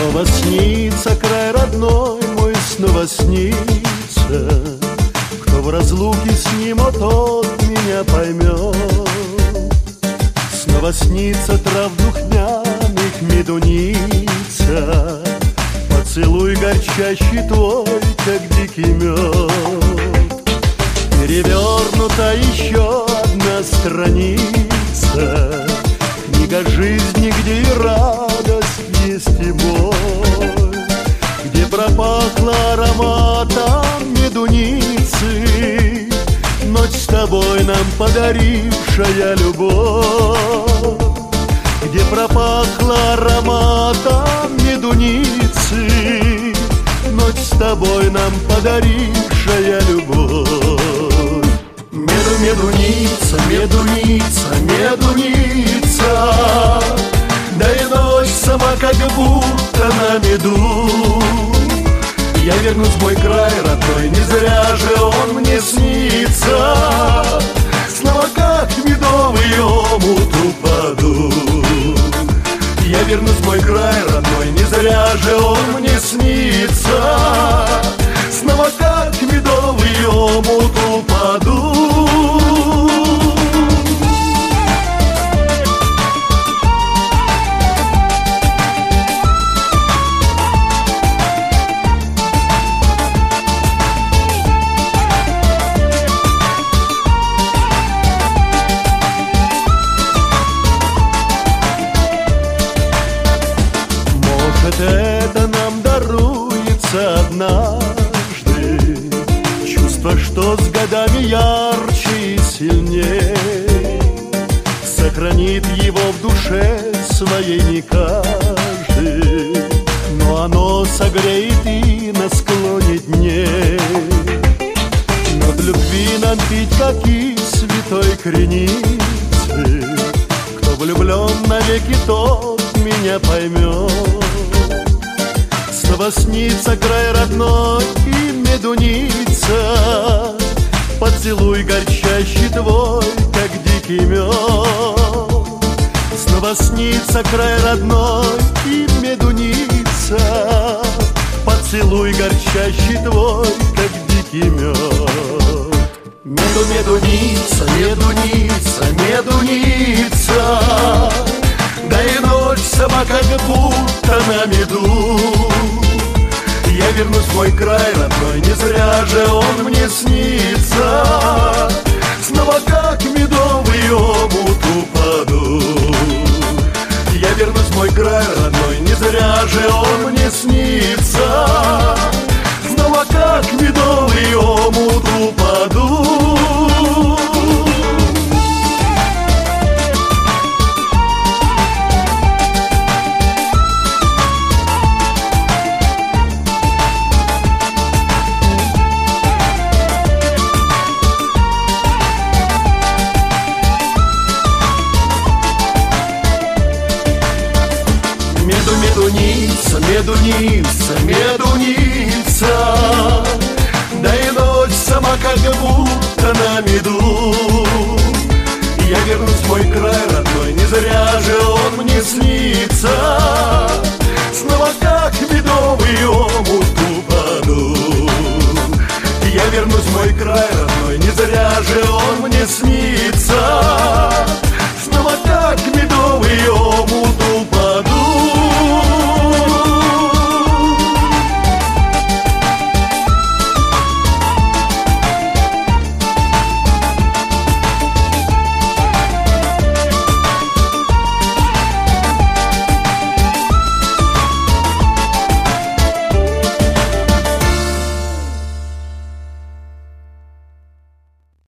Снова снится край родной мой, снова снится. Кто в разлуке с ним, о тот меня поймет. Снова снится трав духмяных медуница, поцелуй горчащий твой, как дикий мед. Перевернута еще одна страница, книга жизни, где и радость есть и боль, где пропахло ароматом медуницы ночь с тобой нам подарившая любовь, где пропахло ароматом медуницы ночь с тобой нам подарившая любовь. Медуница, медуница, медуница, да и ночь сама как будто на меду. Я вернусь в мой край родной, не зря же он мне снится. Снова как медовый омут упаду. Я вернусь в мой край родной, не зря же он мне снится. Снова как медовый омут упаду. Это нам даруется однажды, чувство, что с годами ярче и сильнее, сохранит его в душе своей не каждый, но оно согреет и на склоне дней. Над любви нам пить, как и святой креницы, кто влюблен навеки, тот меня поймет. Снова снится край родной и медуница, поцелуй горчащий твой, как дикий мед. Снова снится край родной и медуница, поцелуй горчащий твой, как дикий мед. Медуница, медуница, медуница, да и ночь сама как будто на меду. Я вернусь в мой край родной, не зря же он мне снится. Снова как медовый омут упаду. Я вернусь в мой край родной, не зря же он мне снится. Снова как медовый омут упаду. Медуница, медуница, медуница, да и ночь сама как будто на меду. Я вернусь в мой край родной, не зря же он мне снится. Снова как медовый омут упаду. Я вернусь в мой край родной, не зря же он мне снится.